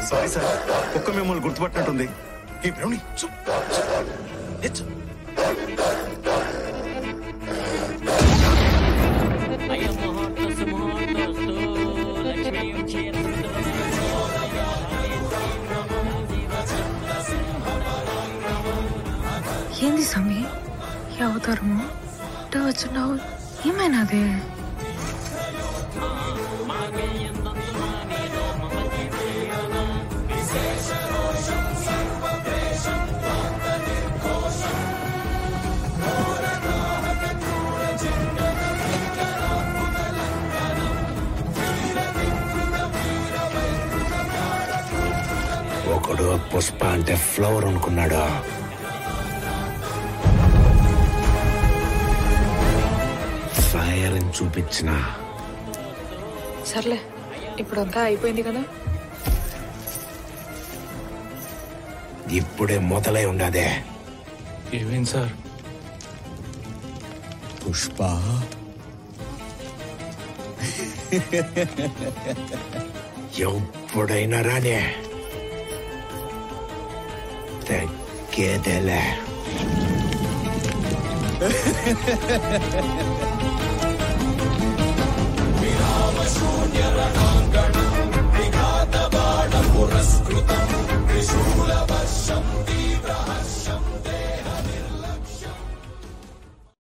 Sorry sir, కుక్క మిమ్మల్ని గుర్తుపట్టినట్టుంది. ఏ బ్రౌని ఏంది స్వామి ఈ అవతారము వచ్చినావు? ఏమైనాదే? ఒకడు పుష్ప అంటే ఫ్లవర్ అనుకున్నాడు. ఫైర్ అని చూపించిన. సర్లే, ఇప్పుడంతా అయిపోయింది కదా. ఇప్పుడే మొదలై ఉండదే. ఏమేం సార్? పుష్ప ఎప్పుడైనా రానే తగ్గేదేలే.